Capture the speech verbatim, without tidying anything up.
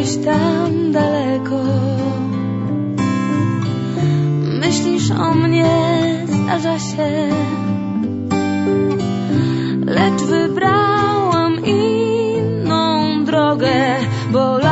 gdzieś tam daleko. Myślisz o mnie, zdarza się, lecz wybrałam inną drogę, bo